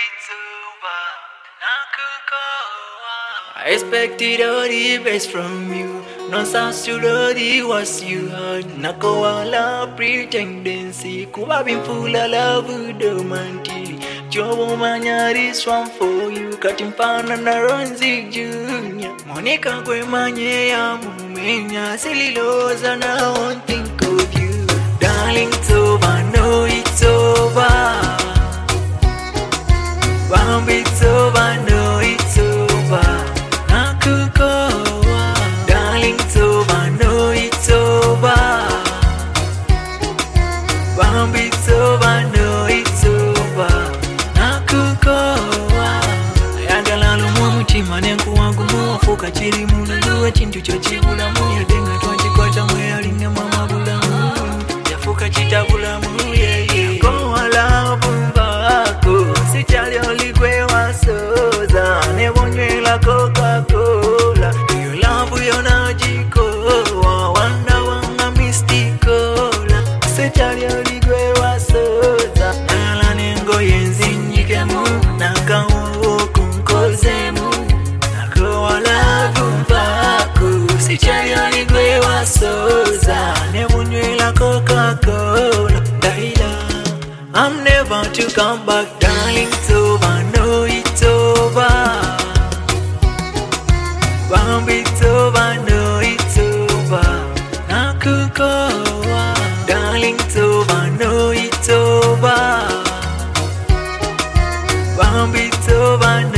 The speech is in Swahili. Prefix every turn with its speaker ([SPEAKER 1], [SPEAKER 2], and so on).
[SPEAKER 1] I expected all the best from you. No sounds to the was you heard. Nako wala pretendency. Kuba been full of love with the manti. Jobo manya this one for you. Cutting pan and a Ronzi Junior. Monica kwe manye ya mumenya. Silly lows and I won't think of you. Darling, it's over, no it's over. Bambi, it's over, no it's over. Darling, it's over, no it's over. Bambi, it's over, no it's over. Nakukoa ayagala lumwa mutima nenkuwangu muwafuuka kirimu naluwa kintu kyo kibulamu yadde nga twakikwata mweyalinga mama bulamu yafuuka kitabulamu yeye kowala bumbaako sikyali oli gwe wasoza ne bonywera Coca-Cola iyo laavu yona gikowa wanda wanga mistikola sikyali oli gwe wasoza ayala n'engoye nzinyikemu nakawo kunkozemu nakowala bumbaako sikyali oli gwe wasoza ne bonywera Coca-Cola I'm never to come back, darling, it's over, no it's over. Bambi, it's over, no it's over. Nakukoa, darling, it's over, no it's over. Bambi, it's over, no